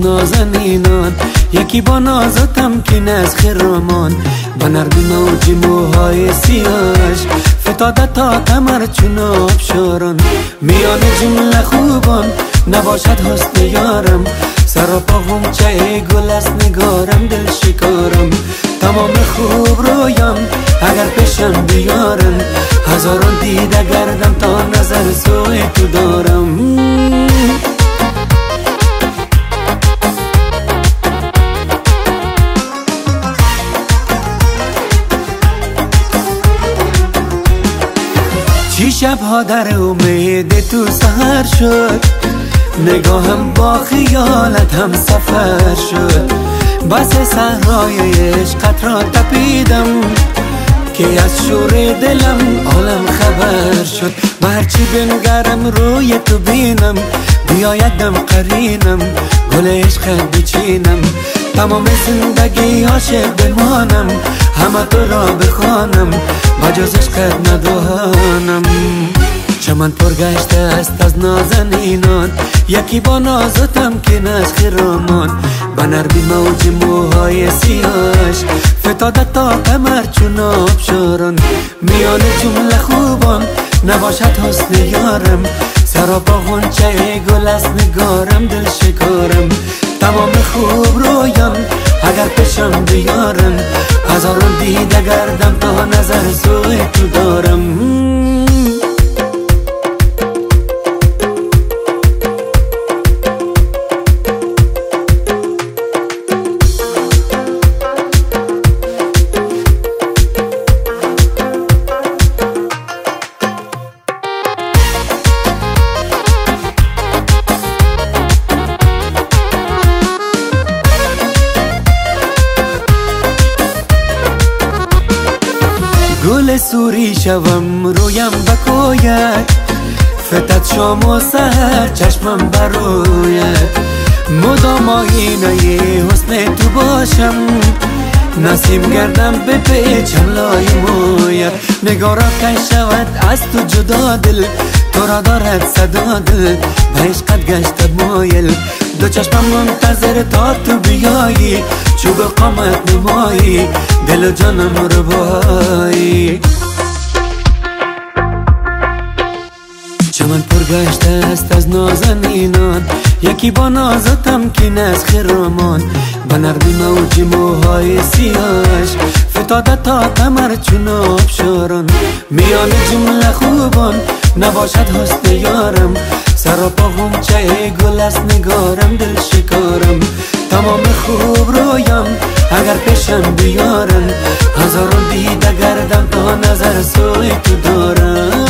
نازنینان، یکی با ناز و تمکین از خرامان، با نرمی موج موهای سیاهش فتاده تا کمر چون آبشاران. میان جمله خوبان نباشد حسن یارم، سراپا غنچه گل است نگارم دل شکارم. تمام خوب رویان اگر پیشم بیارن، هزاران دیده گردم تا نظر سوی تو دارم. چی شبها در امید تو سهر شد، نگاهم با خیالت هم سفر شد. بس صحرای عشقت را تپیدم که از شور دلم عالم خبر شد. و هرچی بنگرم روی تو بینم، بیایدم قرینم گل عشقت بچینم. تمام زندگی عاشق بمانم، همه تو را بخوانم بجز عشقت ندانم. چمن پرگشته است از نازنینان، یکی با ناز و تمکین از خرامان، با نرمی موج موهای سیاهش فتاده تا کمر چون آبشاران. میان جمله خوبان نباشد حسن یارم، سراپا غنچه گل است نگارم دل شکارم. تمام خوب رویان اگر پیشم بیارن، هزاران دیده گردم تا نظر سوی تو دارم. گل سوری شوم رویم بکوید، فتد شام و سحر چشمم بروید. مدام آینه حسن تو باشم، نسیم گردم به پیچم لای موید. نگارا کش شود از تو جدا دل، تو را دارد صدا دل به عشقت گشتد مایل. دو چشمم منتظر تا تو بیایی، چوب قامت نمایی دل و جانم رو بایی. چمن پرگشته است از نازنینان، یکی با ناز و تمکین از خرامان، با نرمی موج موهای سیاهش فتاده تا کمر چون آبشاران. میان جمله خوبان نباشد حسن یارم، سراپا غنچه گل است نگارم دل شکارم. تمام خوب رویان اگر پیشم بیارن، هزاران دیده گردم تا نظر سوی تو دارم.